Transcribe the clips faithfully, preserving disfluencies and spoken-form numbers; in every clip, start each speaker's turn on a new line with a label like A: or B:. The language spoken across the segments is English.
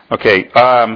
A: Okay, um,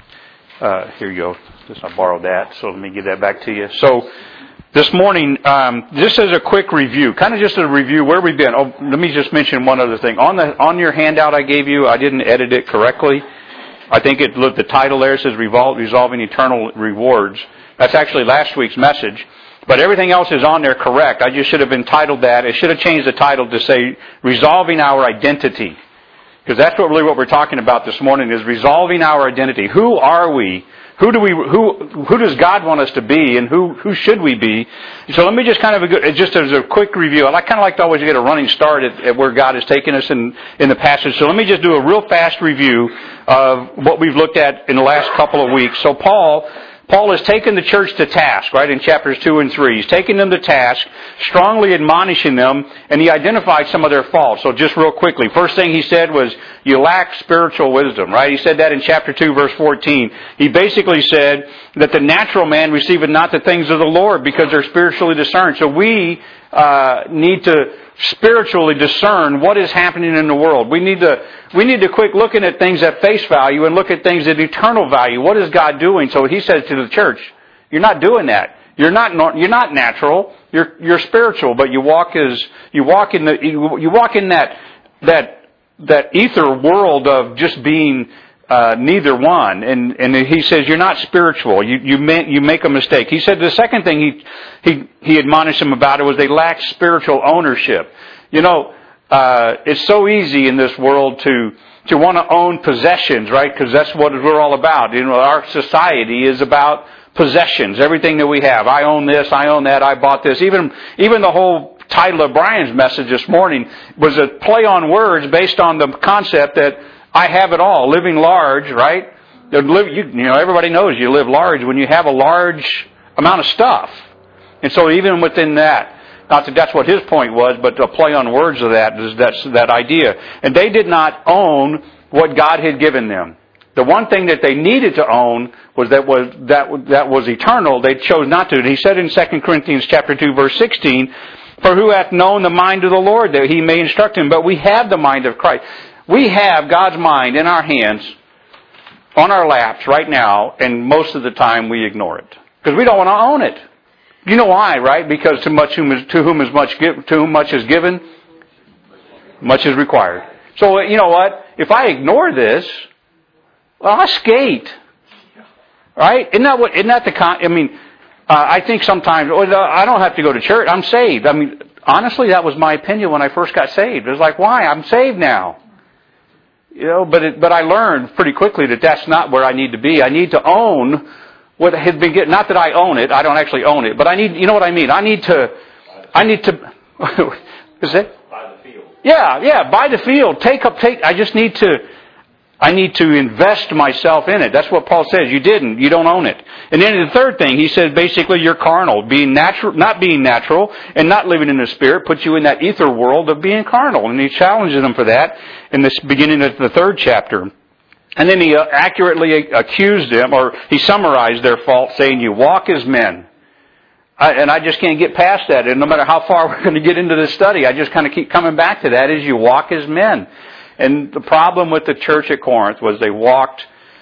A: uh, here you go. Just I borrowed that, so let me give that back to you. So this morning, um, just as a quick review, kind of just a review where we've been. Oh, let me just mention one other thing. On the on your handout I gave you, I didn't edit it correctly. I think it look the title there says Revol- Resolving Eternal Rewards. That's actually last week's message. But everything else is on there correct. I just should have entitled that. It should have changed the title to say Resolving Our Identity. Because that's what really what we're talking about this morning is resolving our identity. Who are we? Who do we? Who who does God want us to be, and who who should we be? So let me just kind of just as a quick review. I kind of like to always get a running start at, at where God has taken us in in the passage. So let me just do a real fast review of what we've looked at in the last couple of weeks. So Paul. Paul has taken the church to task, right, in chapters two and three. He's taken them to task, strongly admonishing them, and he identified some of their faults. So just real quickly, first thing he said was, you lack spiritual wisdom, right? He said that in chapter two, verse fourteen. He basically said that the natural man receiveth not the things of the Lord because they're spiritually discerned. So we uh need to spiritually discern what is happening in the world. We need to we need to quit looking at things at face value and look at things at eternal value. What is God doing? So he says to the church, you're not doing that. You're not you're not natural. You're you're spiritual, but you walk as you walk in the you, you walk in that that that ether world of just being Uh, neither one, and and he says you're not spiritual. You you make you make a mistake. He said the second thing he he he admonished them about it was they lack spiritual ownership. You know, uh, it's so easy in this world to to want to own possessions, right? Because that's what we're all about. You know, our society is about possessions. Everything that we have. I own this. I own that. I bought this. Even even the whole title of Brian's message this morning was a play on words based on the concept that I have it all, living large, right? You, you know, everybody knows you live large when you have a large amount of stuff. And so even within that, not that that's what his point was, but a play on words of that is that's that idea. And they did not own what God had given them. The one thing that they needed to own was that was that that was eternal. They chose not to. And he said in Second Corinthians chapter two, verse sixteen, "For who hath known the mind of the Lord, that he may instruct him?" But we have the mind of Christ. We have God's mind in our hands, on our laps right now, and most of the time we ignore it. Because we don't want to own it. You know why, right? Because to much whom is, to whom is much give, to whom much is given, much is required. So you know what? If I ignore this, well, I skate. Right? Isn't that what? Isn't that the con? I mean, uh, I think sometimes well, I don't have to go to church. I'm saved. I mean, honestly, that was my opinion when I first got saved. It was like, why? I'm saved now. You know, but it, but I learned pretty quickly that that's not where I need to be. I need to own what had been getting. Not that I own it. I don't actually own it. But I need. You know what I mean? I need to. I need to. Is it?
B: Buy the field.
A: Yeah, yeah. Buy the field. Take up. Take. I just need to. I need to invest myself in it. That's what Paul says. You didn't. You don't own it. And then the third thing, he says basically you're carnal. Being natural, not being natural and not living in the Spirit puts you in that ether world of being carnal. And he challenges them for that in this beginning of the third chapter. And then he accurately accused them, or he summarized their fault saying you walk as men. I, and I just can't get past that. And no matter how far we're going to get into this study, I just kind of keep coming back to that, is you walk as men. And the problem with the church at Corinth was they walked,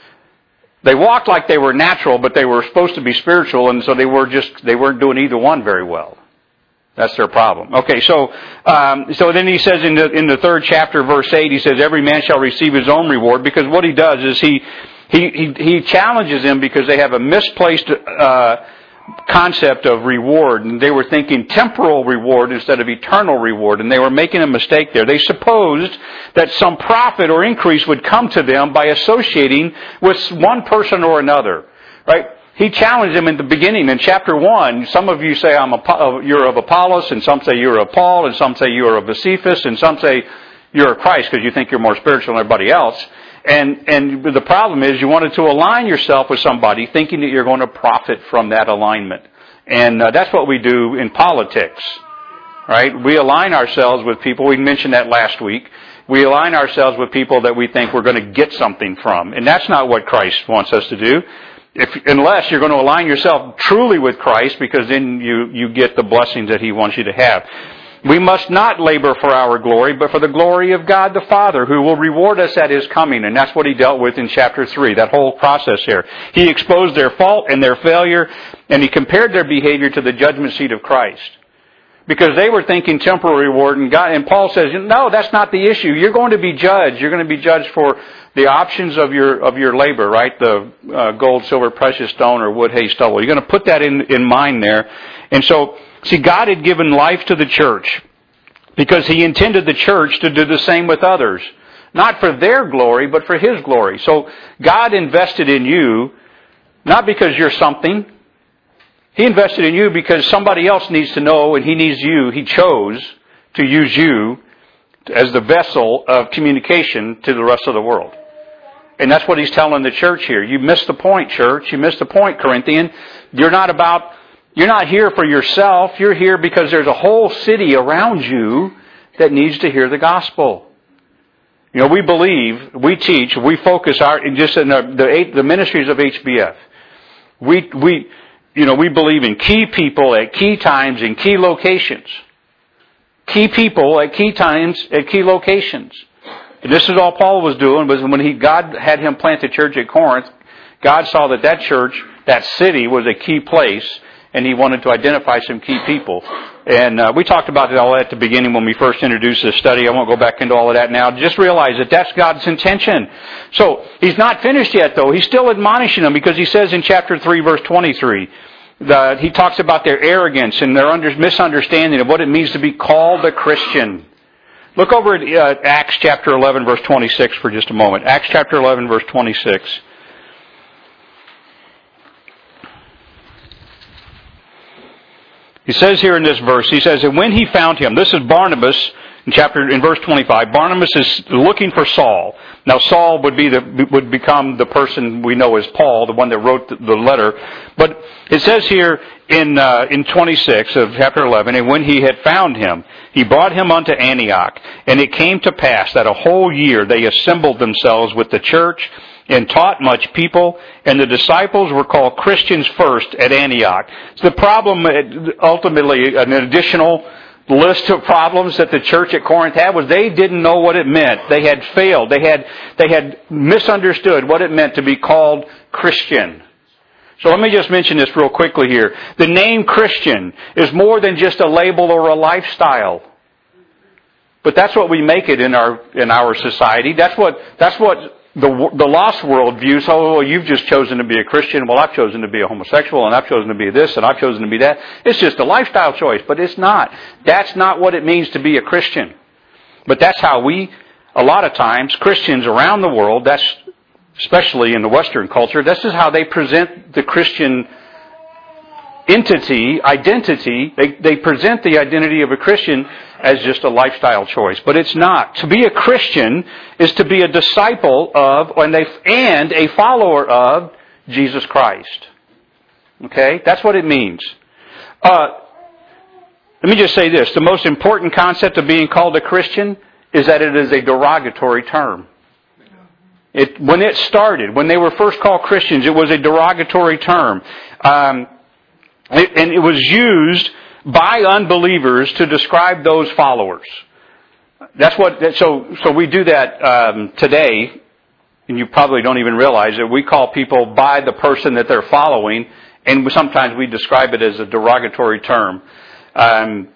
A: they walked like they were natural, but they were supposed to be spiritual, and so they were just, they weren't doing either one very well. That's their problem. Okay, so, um, so then he says in the, in the third chapter, verse eight, he says, every man shall receive his own reward, because what he does is he, he, he, he challenges them because they have a misplaced, uh, concept of reward, and they were thinking temporal reward instead of eternal reward, and they were making a mistake there. They supposed that some profit or increase would come to them by associating with one person or another, right? He challenged them in the beginning in chapter one. Some of you say I'm a, you're of Apollos, and some say you're of Paul, and some say you're of Cephas, and some say you're of Christ because you think you're more spiritual than everybody else. And and the problem is you wanted to align yourself with somebody thinking that you're going to profit from that alignment. And uh, that's what we do in politics, right? We align ourselves with people. We mentioned that last week. We align ourselves with people that we think we're going to get something from. And that's not what Christ wants us to do. If, unless you're going to align yourself truly with Christ, because then you, you get the blessings that He wants you to have. We must not labor for our glory, but for the glory of God the Father, who will reward us at His coming. And that's what he dealt with in chapter three, that whole process here. He exposed their fault and their failure, and he compared their behavior to the judgment seat of Christ. Because they were thinking temporal reward, and God, and Paul says, no, that's not the issue. You're going to be judged. You're going to be judged for the options of your of your labor, right? The uh, gold, silver, precious stone, or wood, hay, stubble. You're going to put that in, in mind there. And so, see, God had given life to the church because He intended the church to do the same with others. Not for their glory, but for His glory. So God invested in you, not because you're something. He invested in you because somebody else needs to know, and He needs you. He chose to use you as the vessel of communication to the rest of the world. And that's what He's telling the church here. You missed the point, church. You missed the point, Corinthian. You're not about... You're not here for yourself. You're here because there's a whole city around you that needs to hear the gospel. You know, we believe, we teach, we focus our just in the the, the ministries of H B F. We we you know we believe in key people at key times in key locations. Key people at key times at key locations. And this is all Paul was doing. Was when he God had him plant the church at Corinth, God saw that that church, that city, was a key place. And He wanted to identify some key people. And uh, we talked about all that at the beginning when we first introduced this study. I won't go back into all of that now. Just realize that that's God's intention. So, He's not finished yet, though. He's still admonishing them because He says in chapter three, verse twenty-three, that He talks about their arrogance and their under, misunderstanding of what it means to be called a Christian. Look over at uh, Acts chapter eleven, verse twenty-six for just a moment. Acts chapter eleven, verse twenty-six. He says here in this verse, he says, and when he found him, this is Barnabas in chapter in verse twenty-five. Barnabas is looking for Saul. Now Saul would be the would become the person we know as Paul, the one that wrote the, the letter. But it says here in uh, in twenty-six of chapter eleven, and when he had found him, he brought him unto Antioch. And it came to pass that a whole year they assembled themselves with the church and taught much people, and the disciples were called Christians first at Antioch. So the problem, ultimately, an additional list of problems that the church at Corinth had was they didn't know what it meant. They had failed. They had they had misunderstood what it meant to be called Christian. So let me just mention this real quickly here. The name Christian is more than just a label or a lifestyle. But that's what we make it in our in our society. That's what that's what The, the lost world views, oh, well, you've just chosen to be a Christian. Well, I've chosen to be a homosexual, and I've chosen to be this, and I've chosen to be that. It's just a lifestyle choice, but it's not. That's not what it means to be a Christian. But that's how we, a lot of times, Christians around the world, that's especially in the Western culture, this is how they present the Christian entity, identity. They, they present the identity of a Christian as just a lifestyle choice. But it's not. To be a Christian is to be a disciple of and a, and a follower of Jesus Christ. Okay? That's what it means. Uh, let me just say this. The most important concept of being called a Christian is that it is a derogatory term. It, when it started, when they were first called Christians, it was a derogatory term. Um, it, and it was used by unbelievers to describe those followers. That's what. So, so we do that um, today, and you probably don't even realize it. We call people by the person that they're following, and sometimes we describe it as a derogatory term. Um,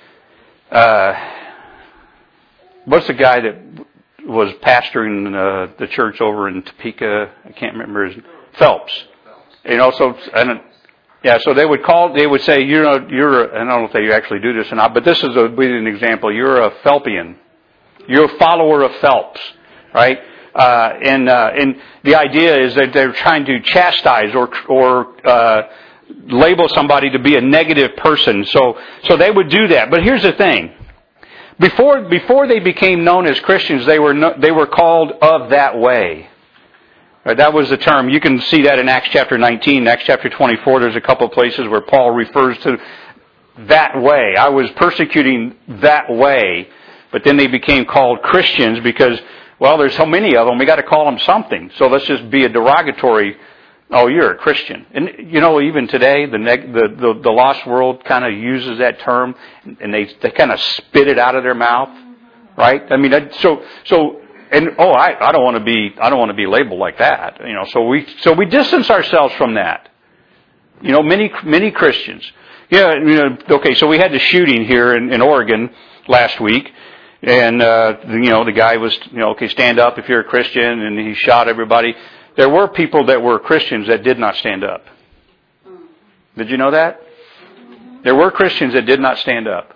A: uh, what's the guy that was pastoring uh, the church over in Topeka? I can't remember his Phelps. You know, so and. Yeah, so they would call, they would say, you know, you're, a, I don't know if they actually do this or not, but this is a, an example. You're a Phelpian. You're a follower of Phelps, right? Uh, and, uh, and the idea is that they're trying to chastise or, or, uh, label somebody to be a negative person. So, so they would do that. But here's the thing. Before, before they became known as Christians, they were, no, they were called of that way. That was the term. You can see that in Acts chapter nineteen, Acts chapter twenty-four. There's a couple of places where Paul refers to that way. I was persecuting that way, but then they became called Christians because, well, there's so many of them. We got to call them something. So let's just be a derogatory Oh, you're a Christian. And, you know, even today, the neg- the, the, the lost world kind of uses that term, and they they kind of spit it out of their mouth, right? I mean, so, so, and, oh, I, I don't want to be, I don't want to be labeled like that, you know, so we, so we distance ourselves from that. You know, many, many Christians. Yeah, you know, okay, so we had the shooting here in, in Oregon last week, and, uh, you know, the guy was, you know, okay, stand up if you're a Christian, and he shot everybody. There were people that were Christians that did not stand up. Did you know that? There were Christians that did not stand up.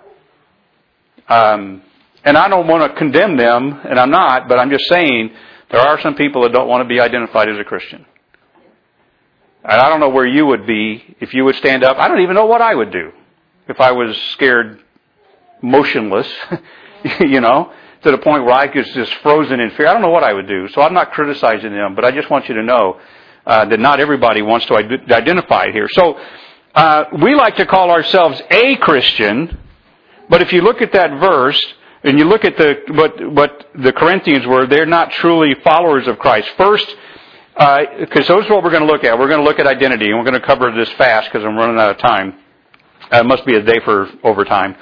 A: Um, and I don't want to condemn them, and I'm not, but I'm just saying there are some people that don't want to be identified as a Christian. And I don't know where you would be if you would stand up. I don't even know what I would do if I was scared, motionless, you know, to the point where I was just frozen in fear. I don't know what I would do. So I'm not criticizing them, but I just want you to know uh, that not everybody wants to id- identify here. So uh, we like to call ourselves a Christian, but if you look at that verse and you look at the what what the Corinthians were, they're not truly followers of Christ. First, because uh, this is what we're going to look at. We're going to look at identity, and we're going to cover this fast because I'm running out of time. Uh, it must be a day for overtime.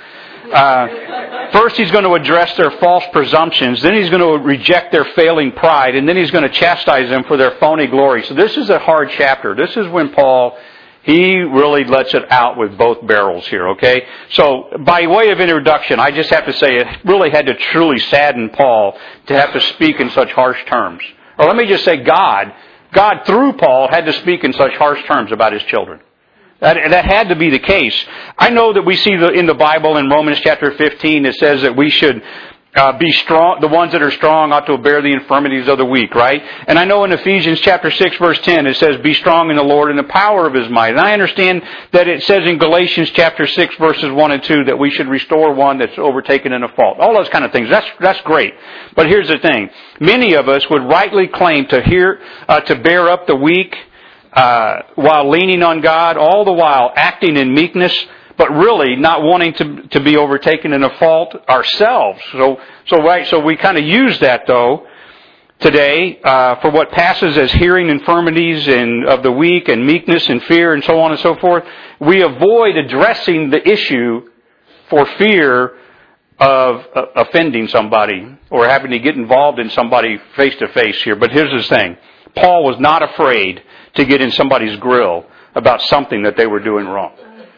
A: Uh, first, he's going to address their false presumptions. Then he's going to reject their failing pride. And then he's going to chastise them for their phony glory. So this is a hard chapter. This is when Paul, he really lets it out with both barrels here, okay? So by way of introduction, I just have to say it really had to truly sadden Paul to have to speak in such harsh terms. Or let me just say God, God through Paul had to speak in such harsh terms about his children. That, that had to be the case. I know that we see the, in the Bible in Romans chapter fifteen, it says that we should uh, be strong. The ones that are strong ought to bear the infirmities of the weak, right? And I know in Ephesians chapter six, verse ten, it says, "Be strong in the Lord and the power of His might." And I understand that it says in Galatians chapter six, verses one and two, that we should restore one that's overtaken in a fault. All those kind of things. That's that's great. But here's the thing: many of us would rightly claim to hear uh, to bear up the weak. Uh, while leaning on God, all the while acting in meekness, but really not wanting to to be overtaken in a fault ourselves. So, so right. So we kind of use that though today uh, for what passes as hearing infirmities and of the weak and meekness and fear and so on and so forth. We avoid addressing the issue for fear of uh, offending somebody or having to get involved in somebody face to face here. But here's the thing: Paul was not afraid to get in somebody's grill about something that they were doing wrong.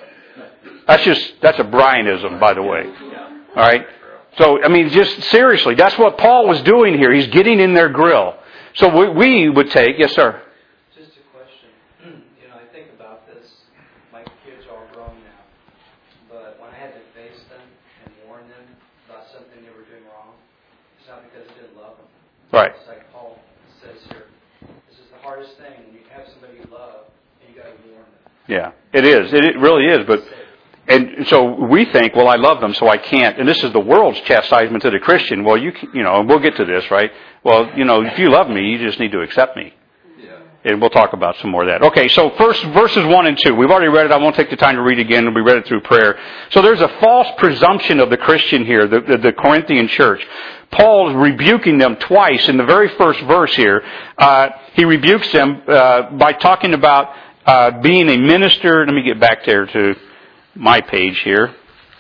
A: That's just, that's a Brianism, by the way. All right? So, I mean, just seriously, that's what Paul was doing here. He's getting in their grill. So we, we would take, yes, sir?
B: Just a question. You know, I think about this. My kids are all grown now. But when I had to face them and warn them about something they were doing wrong, it's not because I didn't love them.
A: Right.
B: It's like Paul says here. This is the hardest thing. When you have somebody you love, and you got to warn them.
A: Yeah, it is. It, it really is. But and so we think, well, I love them, so I can't. And this is the world's chastisement to the Christian. Well, you you know, and we'll get to this, right? Well, you know, if you love me, you just need to accept me. Yeah. And we'll talk about some more of that. Okay, so first verses one and two. We've already read it. I won't take the time to read it again. We read it through prayer. So there's a false presumption of the Christian here, the, the, the Corinthian church. Paul is rebuking them twice in the very first verse here. Uh, he rebukes them uh, by talking about uh, being a minister. Let me get back there to my page here.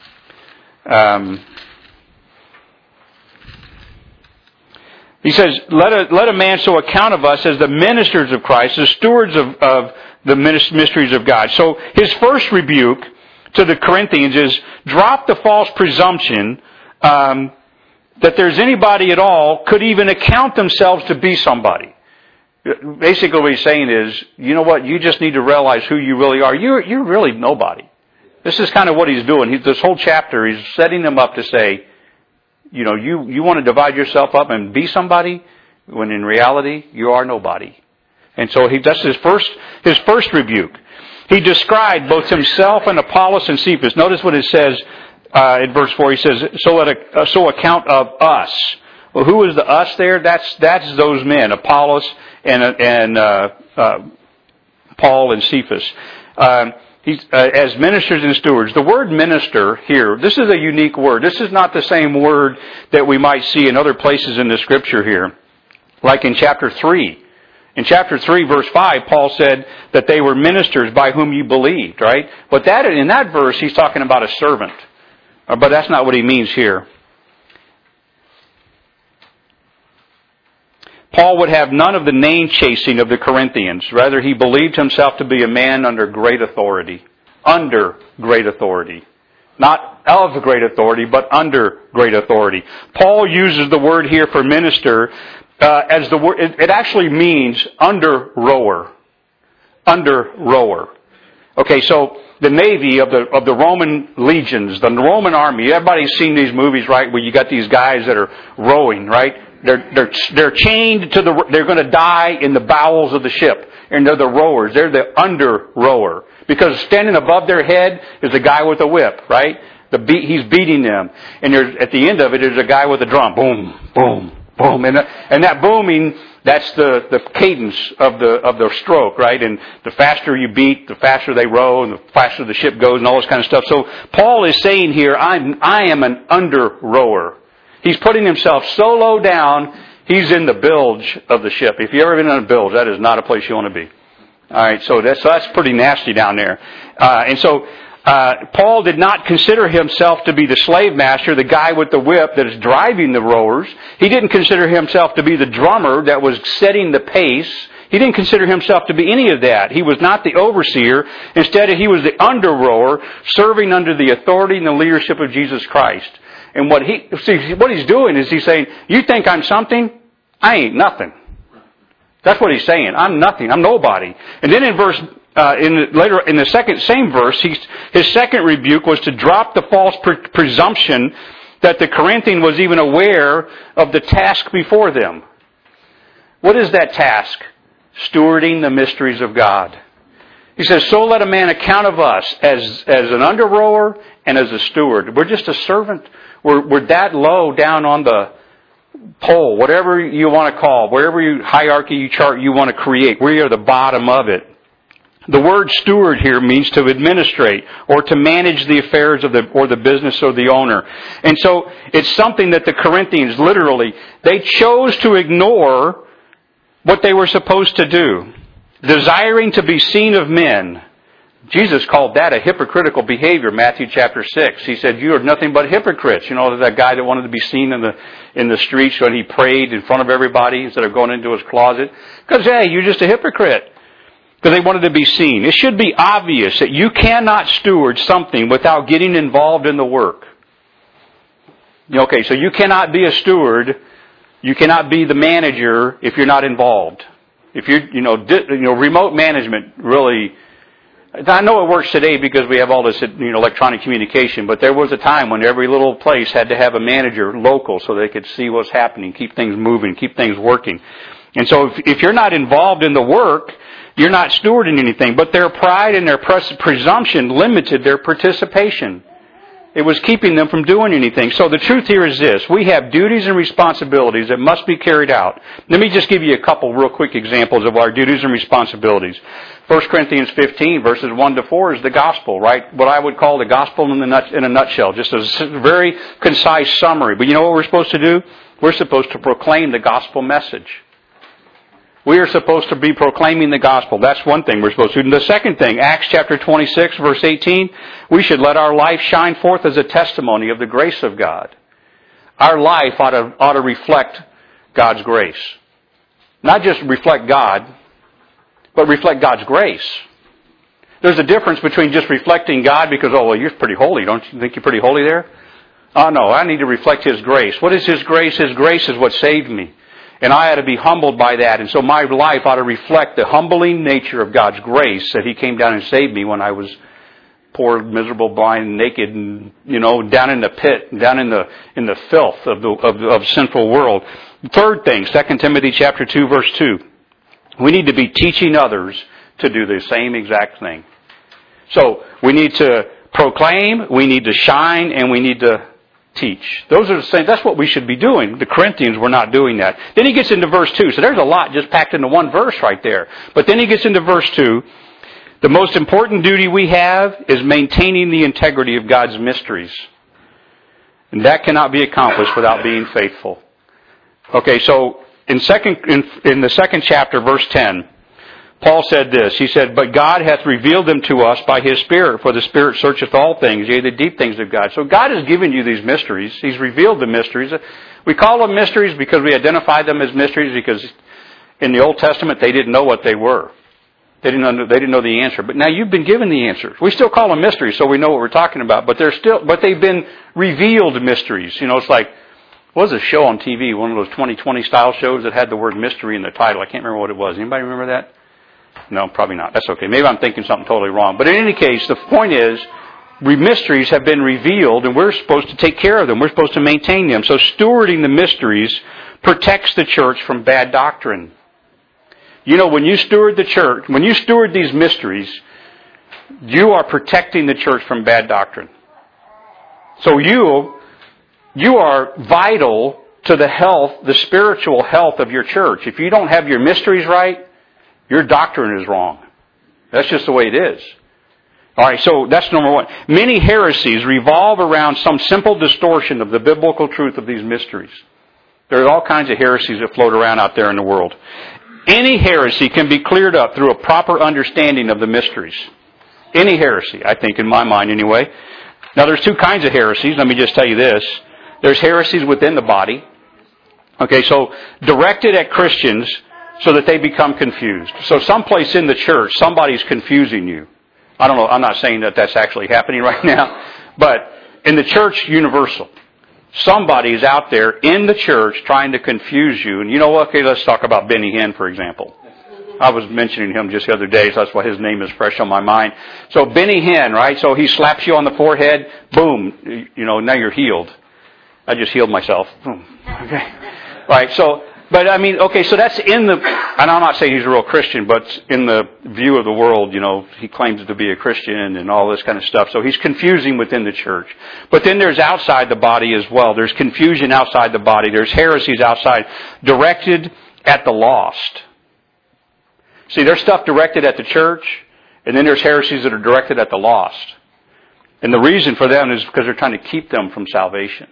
A: Um, he says, let a, let a man so account of us as the ministers of Christ, the stewards of, of the mysteries of God. So his first rebuke to the Corinthians is, drop the false presumption um, that there's anybody at all could even account themselves to be somebody. Basically what he's saying is, you know what, you just need to realize who you really are. You're, you're really nobody. This is kind of what he's doing. He, this whole chapter, he's setting them up to say, you know, you, you want to divide yourself up and be somebody, when in reality, you are nobody. And so he, that's his first, his first rebuke. He described both himself and Apollos and Cephas. Notice what it says uh, in verse four. He says, so, at a, uh, so account of us. Well, who is the us there? That's, that's those men, Apollos and, and uh, uh, Paul and Cephas. Um, He's, uh, as ministers and stewards. The word minister here, this is a unique word. This is not the same word that we might see in other places in the Scripture here. Like in chapter three, In chapter three, verse five, Paul said that they were ministers by whom you believed, right? But that in that verse, he's talking about a servant. But that's not what he means here. Paul would have none of the name-chasing of the Corinthians. Rather, he believed himself to be a man under great authority. Under great authority. Not of great authority, but under great authority. Paul uses the word here for minister uh, as the word, it, it actually means under rower. Under rower. Okay, so the navy of the of the Roman legions, the Roman army, everybody's seen these movies, right, where you got these guys that are rowing, right? They're they're they're chained to the. They're going to die in the bowels of the ship, and they're the rowers. They're the under rower because standing above their head is a guy with a whip, right? The beat, he's beating them, and there's at the end of it is a guy with a drum, boom, boom, boom, and and that booming, that's the the cadence of the of the stroke, right? And the faster you beat, the faster they row, and the faster the ship goes, and all this kind of stuff. So Paul is saying here, I'm I am an under rower. He's putting himself so low down, he's in the bilge of the ship. If you've ever been in a bilge, that is not a place you want to be. All right, so that's, so that's pretty nasty down there. Uh, and so uh, Paul did not consider himself to be the slave master, the guy with the whip that is driving the rowers. He didn't consider himself to be the drummer that was setting the pace. He didn't consider himself to be any of that. He was not the overseer. Instead, he was the under rower, serving under the authority and the leadership of Jesus Christ. And what he see, what he's doing is he's saying, you think I'm something? I ain't nothing. That's what he's saying. I'm nothing. I'm nobody. And then in verse, uh, in the, later in the second same verse, he's, his second rebuke was to drop the false pre- presumption that the Corinthian was even aware of the task before them. What is that task? Stewarding the mysteries of God. He says, so let a man account of us as, as an under rower and as a steward. We're just a servant. We're, we're that low down on the pole, whatever you want to call, wherever you hierarchy you chart you want to create. We are the bottom of it. The word steward here means to administrate or to manage the affairs of the or the business of the owner. And so it's something that the Corinthians literally, they chose to ignore what they were supposed to do. Desiring to be seen of men. Jesus called that a hypocritical behavior, Matthew chapter six. He said, you are nothing but hypocrites. You know, that guy that wanted to be seen in the in the streets when he prayed in front of everybody instead of going into his closet. Because, hey, you're just a hypocrite. Because they wanted to be seen. It should be obvious that you cannot steward something without getting involved in the work. Okay, so you cannot be a steward. You cannot be the manager if you're not involved. If you're, you know, di- you know, remote management really... I know it works today because we have all this, you know, electronic communication, but there was a time when every little place had to have a manager local so they could see what's happening, keep things moving, keep things working. And so if, if you're not involved in the work, you're not stewarding anything. But their pride and their pres- presumption limited their participation. It was keeping them from doing anything. So the truth here is this. We have duties and responsibilities that must be carried out. Let me just give you a couple real quick examples of our duties and responsibilities. First Corinthians fifteen, verses one to four is the gospel, right? What I would call the gospel in, the nut, in a nutshell. Just a very concise summary. But you know what we're supposed to do? We're supposed to proclaim the gospel message. We are supposed to be proclaiming the gospel. That's one thing we're supposed to do. And the second thing, Acts chapter twenty-six, verse eighteen, we should let our life shine forth as a testimony of the grace of God. Our life ought to, ought to reflect God's grace. Not just reflect God, but reflect God's grace. There's a difference between just reflecting God because, oh, well, you're pretty holy. Don't you think you're pretty holy there? Oh, no, I need to reflect His grace. What is His grace? His grace is what saved me. And I ought to be humbled by that. And so my life ought to reflect the humbling nature of God's grace that He came down and saved me when I was poor, miserable, blind, naked, and, you know, down in the pit, down in the in the filth of the of, of sinful world. Third thing, Second Timothy chapter two, verse two. We need to be teaching others to do the same exact thing. So we need to proclaim, we need to shine, and we need to teach. Those are the same. That's what we should be doing. The Corinthians were not doing that. Then he gets into verse two. So there's a lot just packed into one verse right there. But then he gets into verse two. The most important duty we have is maintaining the integrity of God's mysteries. And that cannot be accomplished without being faithful. Okay, so in second in, in the second chapter, verse ten, Paul said this. He said, "But God hath revealed them to us by His Spirit, for the Spirit searcheth all things, yea, the deep things of God." So God has given you these mysteries. He's revealed the mysteries. We call them mysteries because we identify them as mysteries because in the Old Testament they didn't know what they were. They didn't know, they didn't know the answer. But now you've been given the answers. We still call them mysteries, so we know what we're talking about. But they're still, but they've been revealed mysteries. You know, it's like, what was a show on T V? One of those twenty twenty style shows that had the word mystery in the title. I can't remember what it was. Anybody remember that? No, probably not. That's okay. Maybe I'm thinking something totally wrong. But in any case, the point is, we mysteries have been revealed, and we're supposed to take care of them. We're supposed to maintain them. So stewarding the mysteries protects the church from bad doctrine. You know, when you steward the church, when you steward these mysteries, you are protecting the church from bad doctrine. So you, you are vital to the health, the spiritual health of your church. If you don't have your mysteries right, your doctrine is wrong. That's just the way it is. All right, so that's number one. Many heresies revolve around some simple distortion of the biblical truth of these mysteries. There are all kinds of heresies that float around out there in the world. Any heresy can be cleared up through a proper understanding of the mysteries. Any heresy, I think, in my mind anyway. Now, there's two kinds of heresies. Let me just tell you this. There's heresies within the body. Okay, so directed at Christians so that they become confused. So someplace in the church, somebody's confusing you. I don't know, I'm not saying that that's actually happening right now, but in the church universal, somebody's out there in the church trying to confuse you. And you know what? Okay, let's talk about Benny Hinn, for example. I was mentioning him just the other day, so that's why his name is fresh on my mind. So Benny Hinn, right? So he slaps you on the forehead, boom, you know, now you're healed. I just healed myself. Boom. Okay. Right, so, but I mean, okay, so that's in the, and I'm not saying he's a real Christian, but in the view of the world, you know, he claims to be a Christian and all this kind of stuff. So he's confusing within the church. But then there's outside the body as well. There's confusion outside the body. There's heresies outside, directed at the lost. See, there's stuff directed at the church, and then there's heresies that are directed at the lost. And the reason for them is because they're trying to keep them from salvation.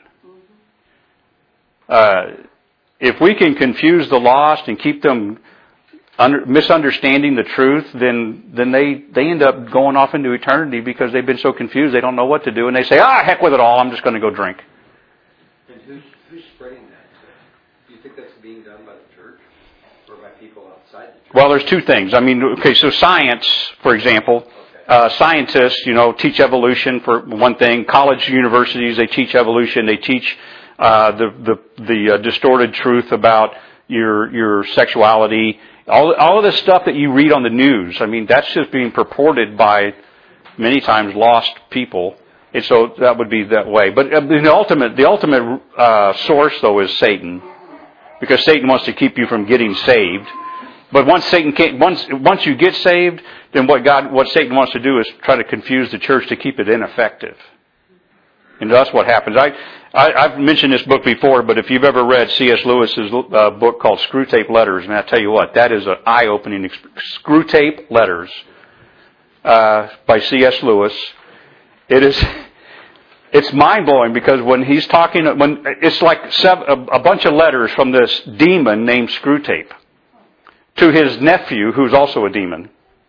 A: Uh, if we can confuse the lost and keep them under, misunderstanding the truth, then then they, they end up going off into eternity because they've been so confused they don't know what to do. And they say, ah, heck with it all, I'm just going to go drink.
C: And who's, who's spreading that? Do you think that's being done by the church or by people outside the church?
A: Well, there's two things. I mean, okay, so science, for example, uh, scientists, you know, teach evolution for one thing. College universities, they teach evolution. They teach Uh, the the the uh, distorted truth about your your sexuality, all all of the stuff that you read on the news. I mean, that's just being purported by many times lost people, and so that would be that way. But uh, the ultimate the ultimate uh, source though is Satan, because Satan wants to keep you from getting saved. But once Satan can't, once once you get saved, then what God what Satan wants to do is try to confuse the church to keep it ineffective. And that's what happens. I, I, I've mentioned this book before, but if you've ever read C S Lewis's uh, book called Screwtape Letters, and I tell you what, that is an eye-opening experience. Screwtape Letters uh, by C S Lewis. It is, it's mind-blowing because when he's talking, when it's like seven, a, a bunch of letters from this demon named Screwtape to his nephew, who's also a demon.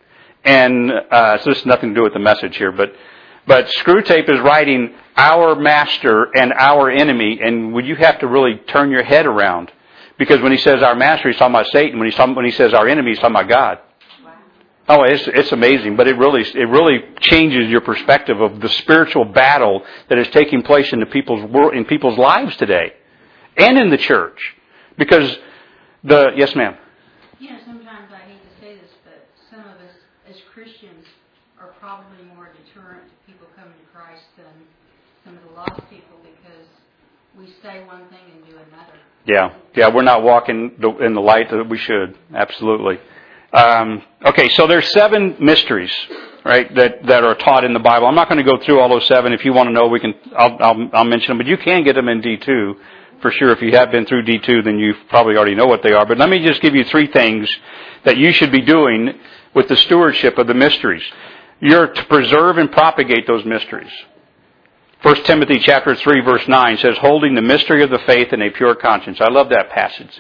A: And uh, so this has nothing to do with the message here, but But Screwtape is writing our master and our enemy, and would you have to really turn your head around? Because when he says our master, he's talking about Satan. When, he's talking, when he says our enemy, he's talking about God. Wow. Oh, it's, it's amazing, but it really it really changes your perspective of the spiritual battle that is taking place in the people's world, in people's lives today, and in the church. Because the yes, ma'am.
D: You know, sometimes I hate to say this, but some of us as Christians are probably more deterrent to people coming to Christ than some of the lost people because we say one thing and do another. Yeah,
A: yeah, we're not walking in the light that we should. Absolutely. Um, okay, so there's seven mysteries, right, that, that are taught in the Bible. I'm not going to go through all those seven. If you want to know, we can. I'll, I'll, I'll mention them, but you can get them in D two for sure. If you have been through D two, then you probably already know what they are. But let me just give you three things that you should be doing with the stewardship of the mysteries. You're to preserve and propagate those mysteries. First Timothy chapter three, verse nine says, holding the mystery of the faith in a pure conscience. I love that passage there.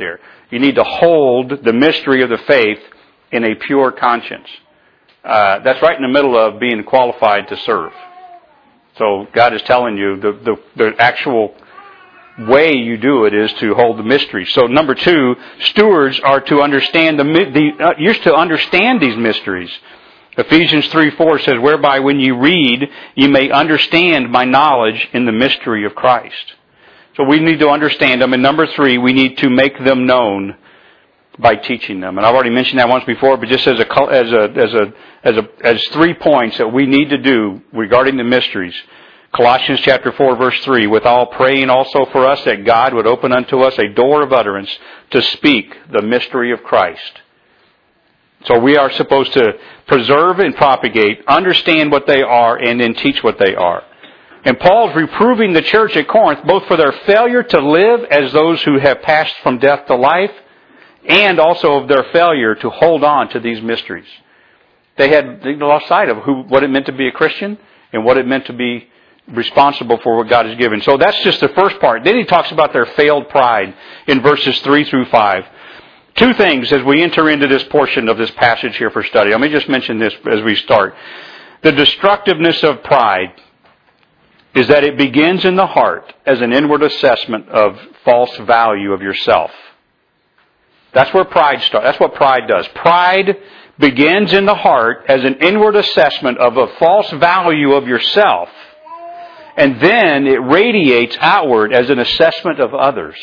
A: You need to hold the mystery of the faith in a pure conscience. Uh, that's right in the middle of being qualified to serve. So God is telling you the, the, the actual way you do it is to hold the mystery. So number two, stewards are to understand the, the uh, you're to understand these mysteries. Ephesians three four says, whereby when you read, you may understand my knowledge in the mystery of Christ. So we need to understand them. And number three, we need to make them known by teaching them. And I've already mentioned that once before, but just as a as a as a as a as three points that we need to do regarding the mysteries. Colossians chapter four verse three, with all praying also for us that God would open unto us a door of utterance to speak the mystery of Christ. So we are supposed to preserve and propagate, understand what they are, and then teach what they are. And Paul's reproving the church at Corinth both for their failure to live as those who have passed from death to life, and also of their failure to hold on to these mysteries. They had they lost sight of who, what it meant to be a Christian and what it meant to be responsible for what God has given. So that's just the first part. Then he talks about their failed pride in verses three through five. Two things as we enter into this portion of this passage here for study. Let me just mention this as we start. The destructiveness of pride is that it begins in the heart as an inward assessment of false value of yourself. That's where pride starts. That's what pride does. Pride begins in the heart as an inward assessment of a false value of yourself. And then it radiates outward as an assessment of others.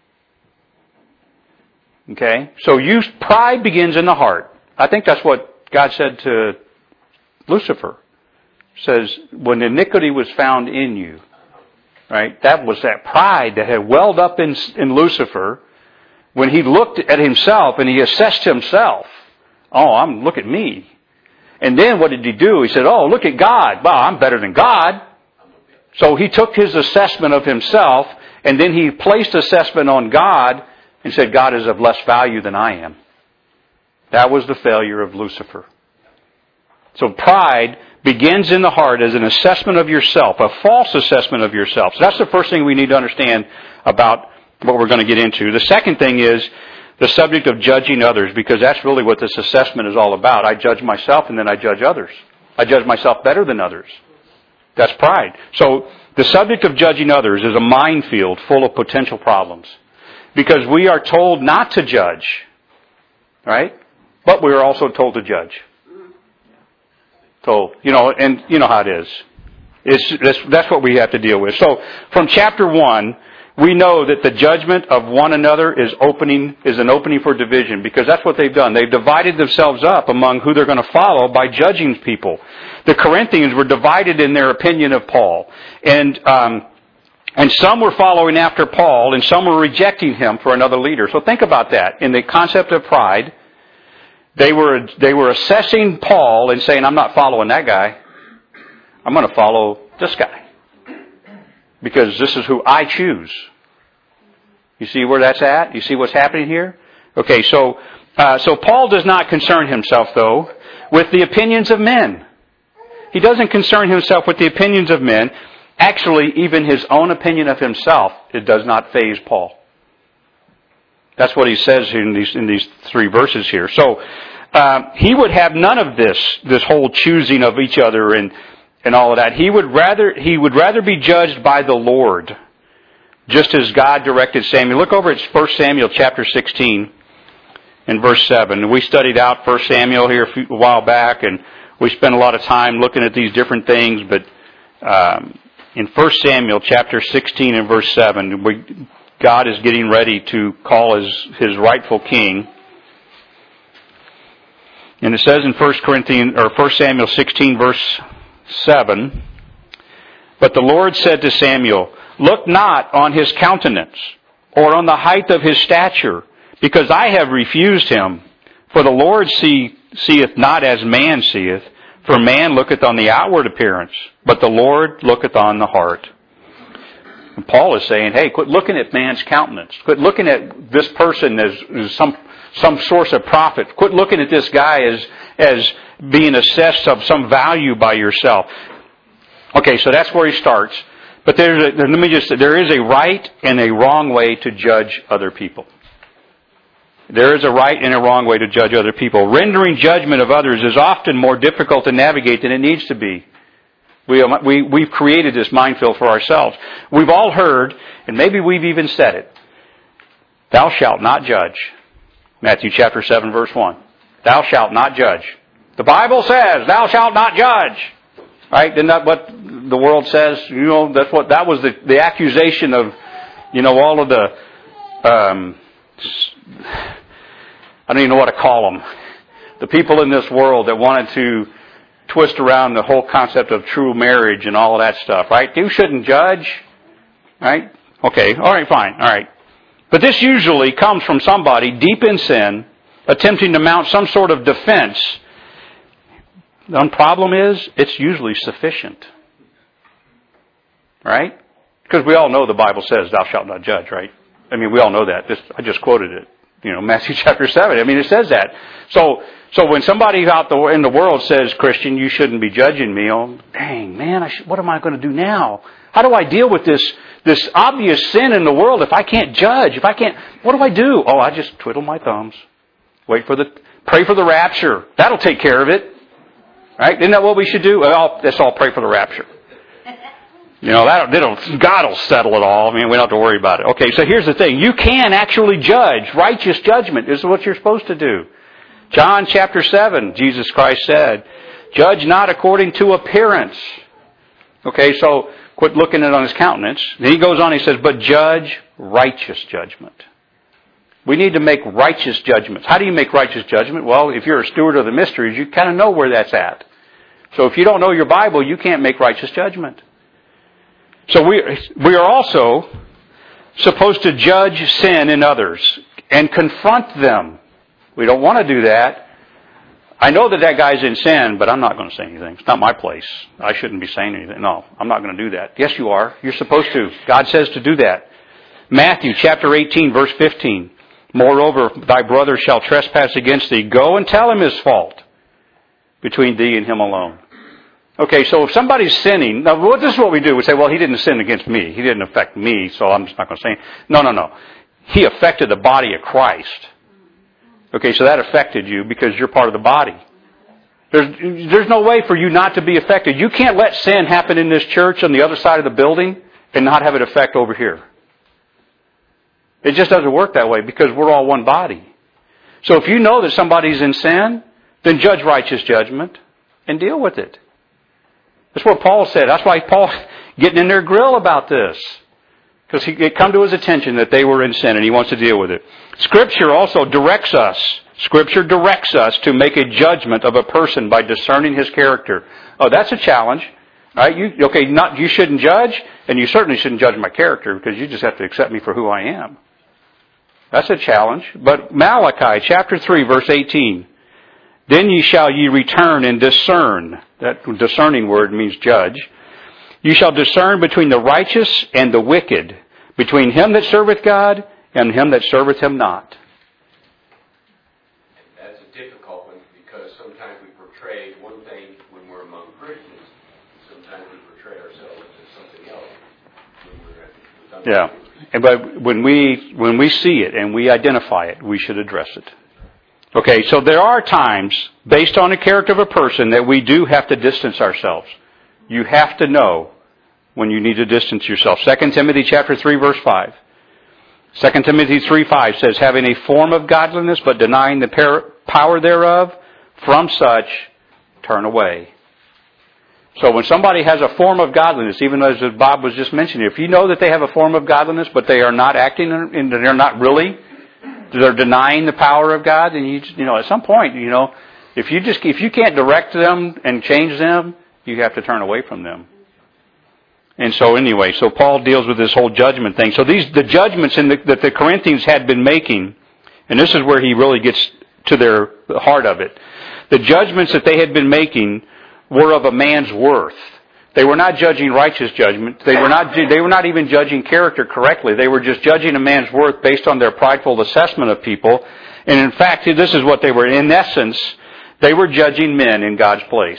A: Okay? So you, pride begins in the heart. I think that's what God said to Lucifer. Says, when iniquity was found in you, right? That was that pride that had welled up in, in Lucifer when he looked at himself and he assessed himself. Oh, I'm, look at me. And then what did he do? He said, oh, look at God. Wow, I'm better than God. So he took his assessment of himself and then he placed assessment on God and said, God is of less value than I am. That was the failure of Lucifer. So pride begins in the heart as an assessment of yourself, a false assessment of yourself. So that's the first thing we need to understand about what we're going to get into. The second thing is the subject of judging others, because that's really what this assessment is all about. I judge myself and then I judge others. I judge myself better than others. That's pride. So the subject of judging others is a minefield full of potential problems, because we are told not to judge, right? But we are also told to judge. So, you know, and you know how it is. It's, that's, that's what we have to deal with. So, from chapter one, we know that the judgment of one another is opening, is an opening for division, because that's what they've done. They've divided themselves up among who they're going to follow by judging people. The Corinthians were divided in their opinion of Paul. And, um, and some were following after Paul, and some were rejecting him for another leader. So think about that. In the concept of pride, They were they were assessing Paul and saying, I'm not following that guy. I'm going to follow this guy. Because this is who I choose. You see where that's at? You see what's happening here? Okay, so uh, so Paul does not concern himself, though, with the opinions of men. He doesn't concern himself with the opinions of men. Actually, even his own opinion of himself, it does not faze Paul. That's what he says in these in these three verses here. So um, he would have none of this this whole choosing of each other and and all of that. He would rather he would rather be judged by the Lord, just as God directed Samuel. Look over at First Samuel chapter sixteen and verse seven. We studied out First Samuel here a, few, a while back, and we spent a lot of time looking at these different things. But um, in First Samuel chapter sixteen and verse seven, we. God is getting ready to call his, his rightful king. And it says in First Corinthians or First Samuel sixteen verse seven, but the Lord said to Samuel, look not on his countenance or on the height of his stature, because I have refused him. For the Lord see, seeth not as man seeth, for man looketh on the outward appearance, but the Lord looketh on the heart. And Paul is saying, hey, quit looking at man's countenance. Quit looking at this person as, as some some source of profit. Quit looking at this guy as as being assessed of some value by yourself. Okay, so that's where he starts. But there's a, let me just say, there is a right and a wrong way to judge other people. There is a right and a wrong way to judge other people. Rendering judgment of others is often more difficult to navigate than it needs to be. We, we, we've created this minefield for ourselves. We've all heard, and maybe we've even said it, thou shalt not judge. Matthew chapter seven, verse one. Thou shalt not judge. The Bible says, thou shalt not judge. Right? Isn't that what the world says? You know, that's what, that was the, the accusation of, you know, all of the, um, I don't even know what to call them. The people in this world that wanted to twist around the whole concept of true marriage and all of that stuff, right? You shouldn't judge, right? Okay, all right, fine, all right. But this usually comes from somebody deep in sin, attempting to mount some sort of defense. The problem is, it's usually sufficient, right? Because we all know the Bible says, thou shalt not judge, right? I mean, we all know that. This, I just quoted it. You know, Matthew chapter seven. I mean, it says that. So, so when somebody out the, in the world says, Christian, you shouldn't be judging me. Oh, dang, man, I should, what am I going to do now? How do I deal with this, this obvious sin in the world if I can't judge? If I can't, what do I do? Oh, I just twiddle my thumbs. Wait for the, pray for the rapture. That'll take care of it. Right? Isn't that what we should do? Well, let's all pray for the rapture. You know, that, that'll, God will settle it all. I mean, we don't have to worry about it. Okay, so here's the thing. You can actually judge. Righteous judgment is what you're supposed to do. John chapter seven, Jesus Christ said, judge not according to appearance. Okay, so quit looking at it on his countenance. Then he goes on, he says, but judge righteous judgment. We need to make righteous judgments. How do you make righteous judgment? Well, if you're a steward of the mysteries, you kind of know where that's at. So if you don't know your Bible, you can't make righteous judgment. So we we are also supposed to judge sin in others and confront them. We don't want to do that. I know that that guy's in sin, but I'm not going to say anything. It's not my place. I shouldn't be saying anything. No, I'm not going to do that. Yes, you are. You're supposed to. God says to do that. Matthew chapter eighteen, verse fifteen. Moreover, thy brother shall trespass against thee. Go and tell him his fault between thee and him alone. Okay, so if somebody's sinning, now this is what we do. We say, well, he didn't sin against me. He didn't affect me, so I'm just not going to say anything. No, no, no. He affected the body of Christ. Okay, so that affected you because you're part of the body. There's, there's no way for you not to be affected. You can't let sin happen in this church on the other side of the building and not have it affect over here. It just doesn't work that way because we're all one body. So if you know that somebody's in sin, then judge righteous judgment and deal with it. That's what Paul said. That's why Paul getting in their grill about this. Because it come to his attention that they were in sin and he wants to deal with it. Scripture also directs us. Scripture directs us to make a judgment of a person by discerning his character. Oh, that's a challenge. Right? You, okay, not, you shouldn't judge, and you certainly shouldn't judge my character because you just have to accept me for who I am. That's a challenge. But Malachi chapter three, verse eighteen. Then ye shall ye return and discern. That discerning word means judge. You shall discern between the righteous and the wicked, between him that serveth God and him that serveth him not.
C: That's a difficult one because sometimes we portray one thing when we're among Christians. Sometimes we portray ourselves as something else when we're with
A: Yeah. And but when we when we see it and we identify it, we should address it. Okay, so there are times, based on the character of a person, that we do have to distance ourselves. You have to know when you need to distance yourself. Second Timothy chapter three, verse five. Second Timothy three five says, having a form of godliness, but denying the power thereof, from such turn away. So when somebody has a form of godliness, even as Bob was just mentioning, if you know that they have a form of godliness, but they are not acting, and they're not really, they're denying the power of God, then you, you know, at some point, you know, if you just, if you can't direct them and change them, you have to turn away from them. And so anyway, so Paul deals with this whole judgment thing. So these, the judgments in the, that the Corinthians had been making, and this is where he really gets to their the heart of it. The judgments that they had been making were of a man's worth. They were not judging righteous judgment. They were not, they were not even judging character correctly. They were just judging a man's worth based on their prideful assessment of people. And in fact, this is what they were. In essence, they were judging men in God's place.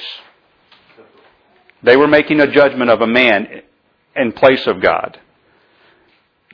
A: They were making a judgment of a man in place of God.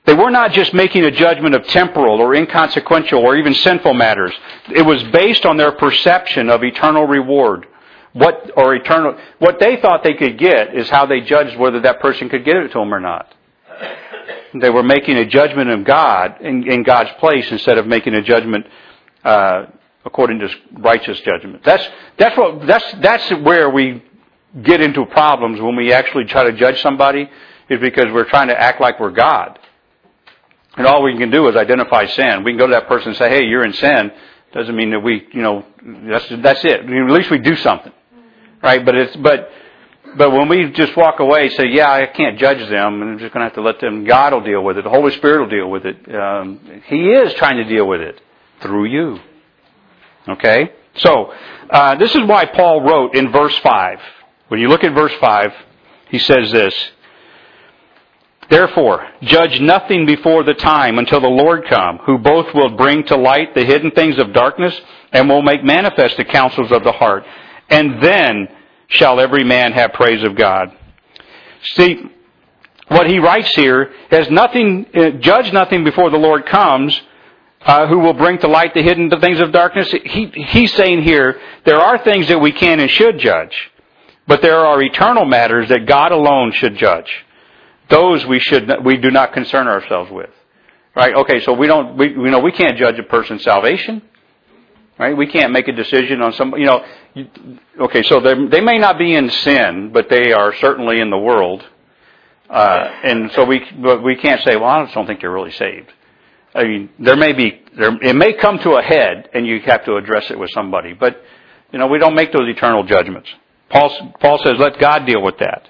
A: They were not just making a judgment of temporal or inconsequential or even sinful matters. It was based on their perception of eternal reward. What or eternal what they thought they could get is how they judged whether that person could get it to them or not. They were making a judgment of God in, in God's place instead of making a judgment uh, according to righteous judgment. That's that's what that's that's where we get into problems when we actually try to judge somebody, is because we're trying to act like we're God. And all we can do is identify sin. We can go to that person and say, "Hey, you're in sin." Doesn't mean that we, you know, that's that's it. I mean, at least we do something, right? But it's but but when we just walk away and say, "Yeah, I can't judge them, and I'm just going to have to let them," God will deal with it. The Holy Spirit will deal with it. Um, he is trying to deal with it through you. Okay, so uh, this is why Paul wrote in verse five. When you look at verse five, he says this: "Therefore, judge nothing before the time until the Lord come, who both will bring to light the hidden things of darkness and will make manifest the counsels of the heart. And then shall every man have praise of God." See, what he writes here has nothing, uh, judge nothing before the Lord comes, uh, who will bring to light the hidden things of darkness. He, he's saying here, there are things that we can and should judge, but there are eternal matters that God alone should judge. Those we should we do not concern ourselves with, right? Okay, so we don't we you know we can't judge a person's salvation, right? We can't make a decision on some you know. Okay, so they may not be in sin, but they are certainly in the world, uh, and so we but we can't say, well, I just don't think you're really saved. I mean, there may be there it may come to a head, and you have to address it with somebody, but you know we don't make those eternal judgments. Paul Paul says, let God deal with that.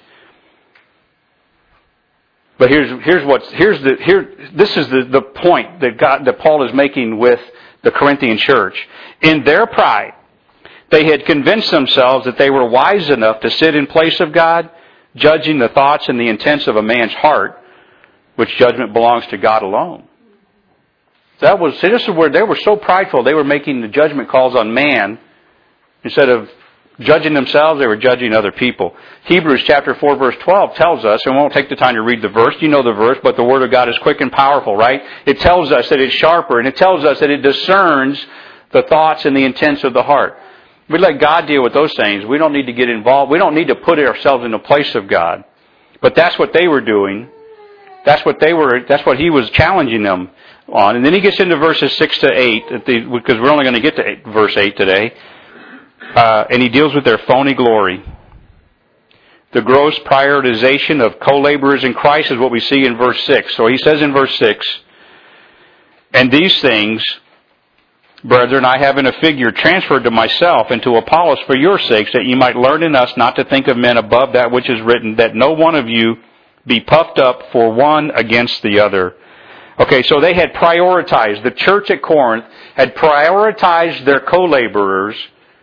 A: But here's here's what's here's the here this is the, the point that God that Paul is making with the Corinthian church. In their pride, they had convinced themselves that they were wise enough to sit in place of God, judging the thoughts and the intents of a man's heart, which judgment belongs to God alone. That was see, this is where they were so prideful. They were making the judgment calls on man instead of judging themselves. They were judging other people. Hebrews chapter four verse twelve tells us, and we won't take the time to read the verse, you know the verse, but the Word of God is quick and powerful, right? It tells us that it's sharper, and it tells us that it discerns the thoughts and the intents of the heart. We let God deal with those things. We don't need to get involved. We don't need to put ourselves in the place of God. But that's what they were doing. That's what they were, that's what he was challenging them on. And then he gets into verses six to eight, because we're only going to get to eight, verse eight today. Uh, and he deals with their phony glory. The gross prioritization of co-laborers in Christ is what we see in verse six. So he says in verse six, "And these things, brethren, I have in a figure transferred to myself and to Apollos for your sakes, that ye might learn in us not to think of men above that which is written, that no one of you be puffed up for one against the other." Okay, so they had prioritized, the church at Corinth had prioritized their co-laborers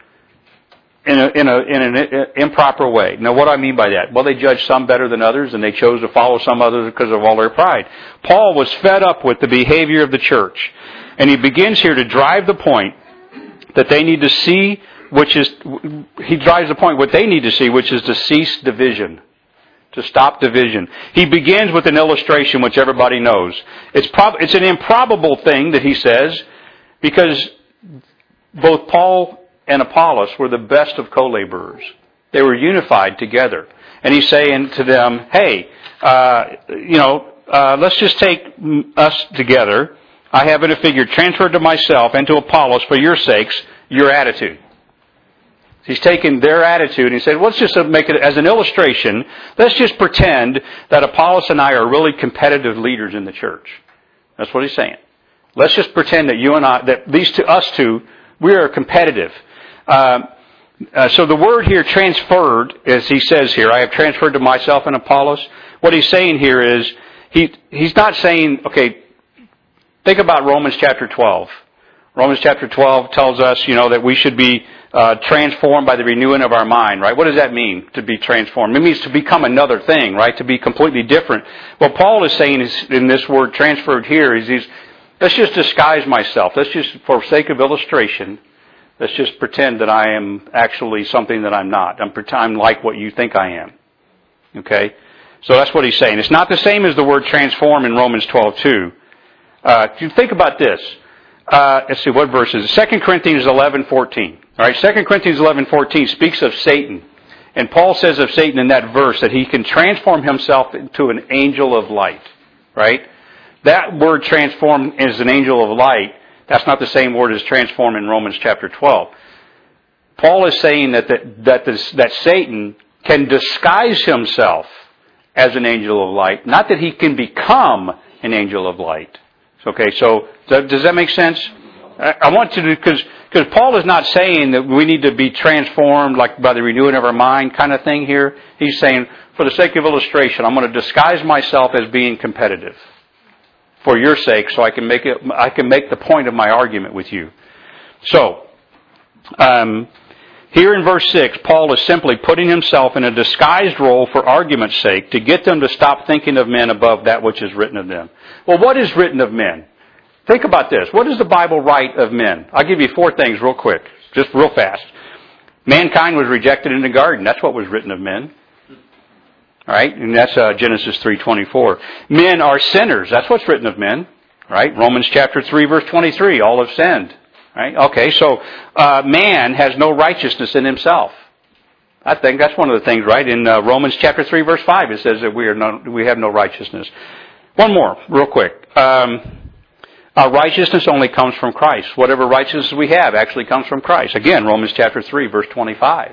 A: in, a, in, a, in an improper way. Now, what do I mean by that? Well, they judged some better than others, and they chose to follow some others because of all their pride. Paul was fed up with the behavior of the church, and he begins here to drive the point that they need to see, which is, he drives the point what they need to see, which is to cease division, to stop division. He begins with an illustration which everybody knows. It's, prob- it's an improbable thing that he says, because both Paul and Apollos were the best of co-laborers. They were unified together. And he's saying to them, hey, uh, you know, uh, let's just take us together. I have in a figure transferred to myself and to Apollos for your sakes, your attitude. He's taken their attitude and he said, well, let's just make it as an illustration. Let's just pretend that Apollos and I are really competitive leaders in the church. That's what he's saying. Let's just pretend that you and I, that these two, us two, we are competitive. Uh, uh, so the word here, transferred, as he says here, I have transferred to myself and Apollos. What he's saying here is, he he's not saying, okay, think about Romans chapter twelve. Romans chapter twelve tells us, you know, that we should be uh, transformed by the renewing of our mind, right? What does that mean, to be transformed? It means to become another thing, right? To be completely different. What Paul is saying is, in this word transferred here, is he's, let's just disguise myself. Let's just, for sake of illustration, let's just pretend that I am actually something that I'm not. I'm, I'm like what you think I am. Okay? So that's what he's saying. It's not the same as the word transform in Romans twelve two. Uh, you think about this. Uh, let's see, what verse is it? Second Corinthians eleven fourteen. All right, Second Corinthians eleven fourteen speaks of Satan. And Paul says of Satan in that verse that he can transform himself into an angel of light. Right? That word transform is an angel of light. That's not the same word as transform in Romans chapter twelve. Paul is saying that the, that this, that Satan can disguise himself as an angel of light, not that he can become an angel of light. Okay, so does that make sense? I want to, because because Paul is not saying that we need to be transformed like by the renewing of our mind kind of thing here. He's saying, for the sake of illustration, I'm going to disguise myself as being competitive for your sake, so I can make it. I can make the point of my argument with you. So, um, here in verse six, Paul is simply putting himself in a disguised role for argument's sake to get them to stop thinking of men above that which is written of them. Well, what is written of men? Think about this. What does the Bible write of men? I'll give you four things real quick, just real fast. Mankind was rejected in the garden. That's what was written of men. All right? And that's uh, Genesis three twenty-four. Men are sinners. That's what's written of men. Right? Romans chapter three, verse twenty-three. All have sinned. Right? Okay, so uh, man has no righteousness in himself. I think that's one of the things, right? In uh, Romans chapter three, verse five, it says that we are no, we have no righteousness. One more, real quick. Um, our righteousness only comes from Christ. Whatever righteousness we have actually comes from Christ. Again, Romans chapter three, verse twenty-five.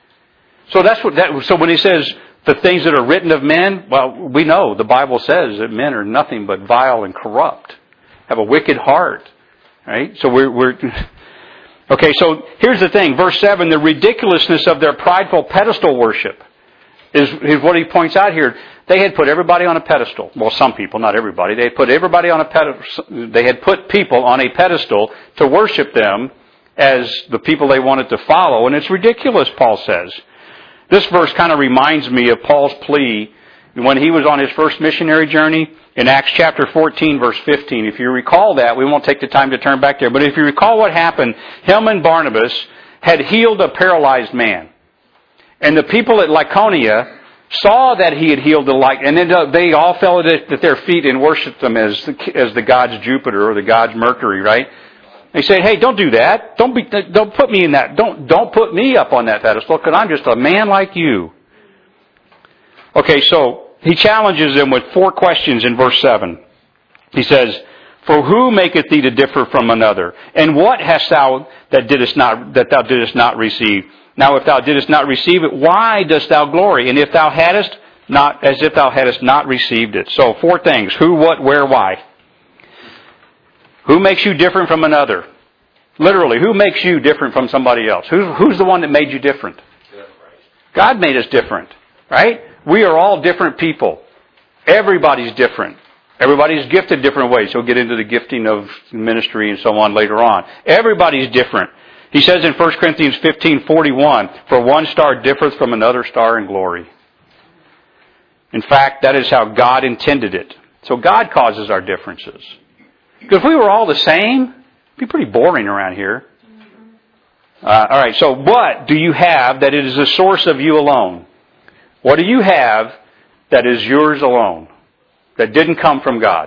A: So that's what that. So when he says the things that are written of men, well, we know the Bible says that men are nothing but vile and corrupt, have a wicked heart. Right? So we're, we're okay. So here's the thing. Verse seven: the ridiculousness of their prideful pedestal worship is, is what he points out here. They had put everybody on a pedestal. Well, some people, not everybody. They had put everybody on a pedestal. They had put people on a pedestal to worship them as the people they wanted to follow, and it's ridiculous. Paul says. This verse kind of reminds me of Paul's plea when he was on his first missionary journey in Acts chapter fourteen, verse fifteen. If you recall that, we won't take the time to turn back there, but if you recall what happened, him and Barnabas had healed a paralyzed man. And the people at Lycaonia saw that he had healed the like, and then they all fell at their feet and worshipped them as the, as the gods Jupiter or the gods Mercury, right? They say, "Hey, don't do that. Don't be, don't put me in that. Don't, don't put me up on that pedestal, because I'm just a man like you." Okay, so he challenges them with four questions in verse seven. He says, "For who maketh thee to differ from another? And what hast thou that didst not that thou didst not receive? Now, if thou didst not receive it, why dost thou glory? And if thou hadst not, as if thou hadst not received it." So, four things: who, what, where, why. Who makes you different from another? Literally, who makes you different from somebody else? Who's, who's the one that made you different? God made us different, right? We are all different people. Everybody's different. Everybody's gifted different ways. We'll get into the gifting of ministry and so on later on. Everybody's different. He says in First Corinthians fifteen forty-one, "For one star differeth from another star in glory." In fact, that is how God intended it. So God causes our differences. Because if we were all the same, it'd be pretty boring around here. Uh, all right, so what do you have that it is the source of you alone? What do you have that is yours alone, that didn't come from God?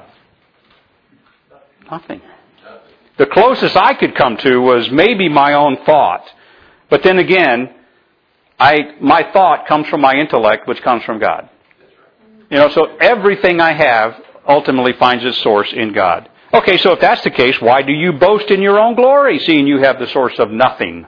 A: Nothing. The closest I could come to was maybe my own thought. But then again, I my thought comes from my intellect, which comes from God. You know, so everything I have ultimately finds its source in God. Okay, so if that's the case, why do you boast in your own glory, seeing you have the source of nothing?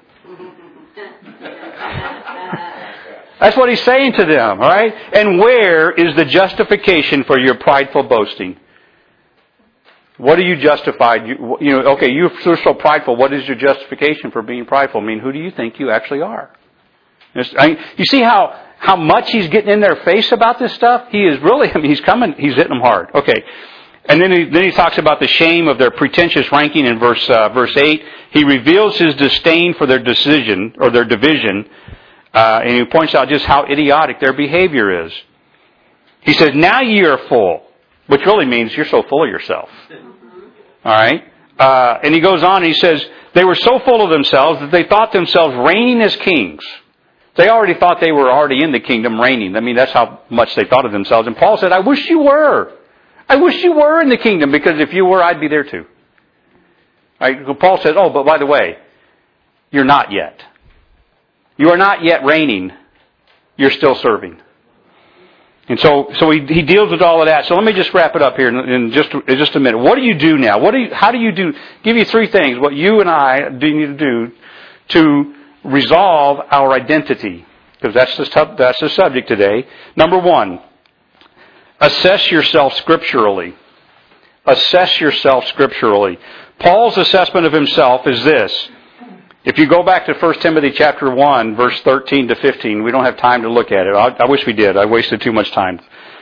A: That's what he's saying to them, all right? And where is the justification for your prideful boasting? What are you justified? You, you know, okay, you're so prideful. What is your justification for being prideful? I mean, who do you think you actually are? I mean, you see how how much he's getting in their face about this stuff? He is really, I mean, he's coming, he's hitting them hard. Okay. And then he, then he talks about the shame of their pretentious ranking in verse uh, verse eight. He reveals his disdain for their decision or their division, uh, and he points out just how idiotic their behavior is. He says, "Now ye are full," which really means you're so full of yourself. All right, uh, and he goes on and he says, "They were so full of themselves that they thought themselves reigning as kings." They already thought they were already in the kingdom reigning. I mean, that's how much they thought of themselves. And Paul said, I wish you were. I wish you were in the kingdom, because if you were, I'd be there too. Right? Paul says, oh, but by the way, you're not yet. You are not yet reigning. You're still serving. And so, so he, he deals with all of that. So let me just wrap it up here in, in just in just a minute. What do you do now? What do you? How do you do? Give you three things. What you and I do need to do to resolve our identity, because that's the that's the subject today. Number one, assess yourself scripturally. Assess yourself scripturally. Paul's assessment of himself is this. If you go back to First Timothy chapter one, verse thirteen to fifteen, we don't have time to look at it. I, I wish we did. I wasted too much time.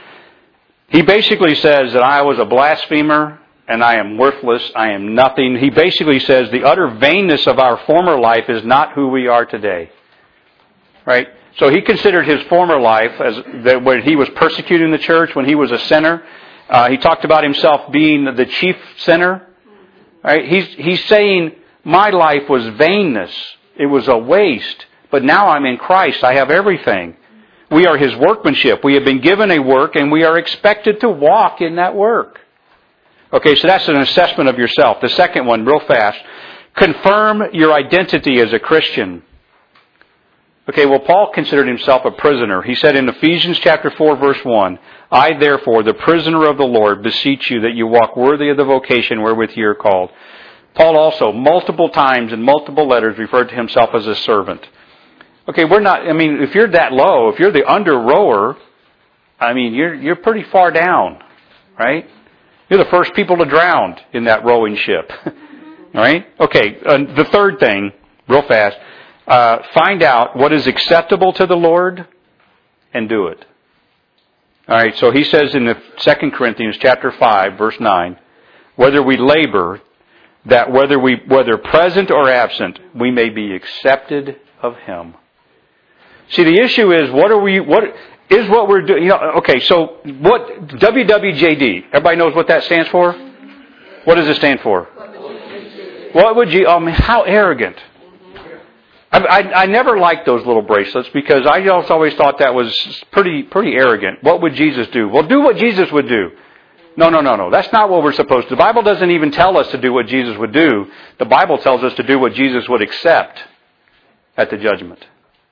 A: He basically says that I was a blasphemer and I am worthless. I am nothing. He basically says the utter vainness of our former life is not who we are today. Right? So he considered his former life as that when he was persecuting the church, when he was a sinner. Uh, he talked about himself being the chief sinner. Right? He's he's saying, my life was vainness. It was a waste. But now I'm in Christ. I have everything. We are His workmanship. We have been given a work, and we are expected to walk in that work. Okay, so that's an assessment of yourself. The second one, real fast. Confirm your identity as a Christian. Okay, well, Paul considered himself a prisoner. He said in Ephesians chapter four, verse one, I, therefore, the prisoner of the Lord, beseech you that you walk worthy of the vocation wherewith you are called. Paul also, multiple times in multiple letters, referred to himself as a servant. Okay, we're not, I mean, if you're that low, if you're the under rower, I mean, you're you're pretty far down, right? You're the first people to drown in that rowing ship, right? Okay, uh, the third thing, real fast, uh, find out what is acceptable to the Lord and do it. All right, so he says in the Second Corinthians chapter five, verse nine, whether we labor, that whether we whether present or absent, we may be accepted of Him. See, the issue is, what are we? What is what we're doing? You know, okay, so what W W J D? Everybody knows what that stands for. What does it stand for? What would you? Um, how arrogant! I, I, I never liked those little bracelets because I always thought that was pretty pretty arrogant. What would Jesus do? Well, do what Jesus would do. No, no, no, no. That's not what we're supposed to do. The Bible doesn't even tell us to do what Jesus would do. The Bible tells us to do what Jesus would accept at the judgment.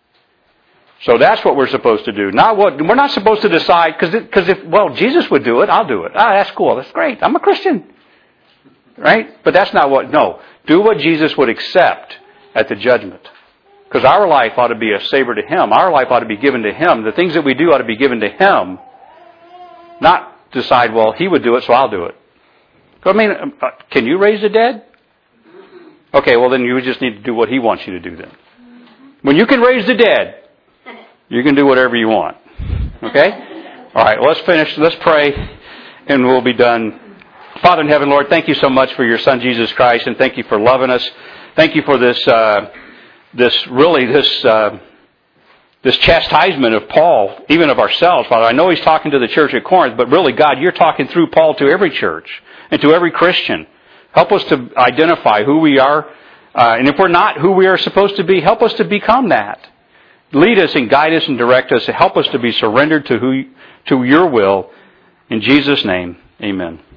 A: So that's what we're supposed to do. Not what we're not supposed to decide, because because if well Jesus would do it, I'll do it. Ah, that's cool. That's great. I'm a Christian, right? But that's not what. No, do what Jesus would accept at the judgment. Because our life ought to be a savor to Him. Our life ought to be given to Him. The things that we do ought to be given to Him. Not decide, well, He would do it, so I'll do it. I mean, can you raise the dead? Okay, well then you just need to do what He wants you to do then. When you can raise the dead, you can do whatever you want. Okay? All right, well, let's finish. Let's pray, and we'll be done. Father in heaven, Lord, thank you so much for your Son, Jesus Christ, and thank you for loving us. Thank you for this, uh, this really, this... Uh, This chastisement of Paul, even of ourselves, Father. I know he's talking to the church at Corinth, but really, God, you're talking through Paul to every church and to every Christian. Help us to identify who we are, uh, and if we're not who we are supposed to be, help us to become that. Lead us and guide us and direct us. Help us to be surrendered to who, to your will. In Jesus' name, amen.